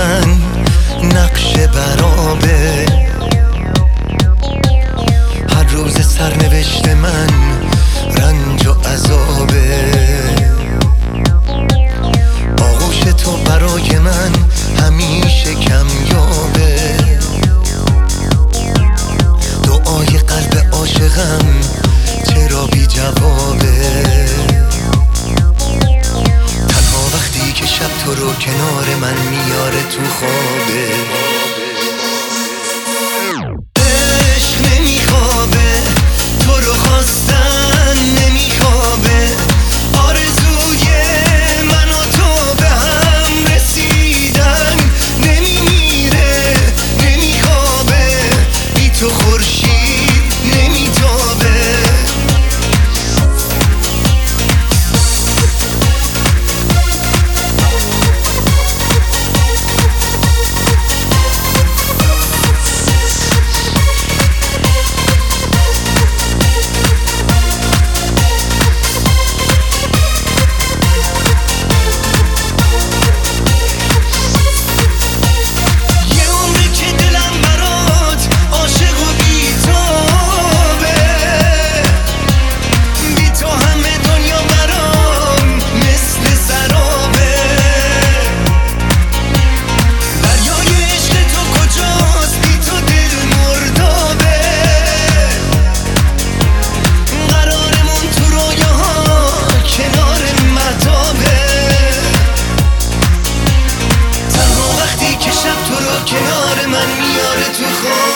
من نقش برابه، هر روز سرنوشت من رنج و عذابه. آغوش تو برای من همیشه کمیابه، دعای قلب عاشقم چرا بی جوابه. تنها وقتی که شب تو رو کنار من میاره تو خوابه. عشق نمیخوابه، تو رو خواستن نمیخوابه، آرزوی من و تو به هم رسیدن نمیمیره، نمیخوابه، بی تو خورشید نمیتابه. کنار من میاره تو خواب.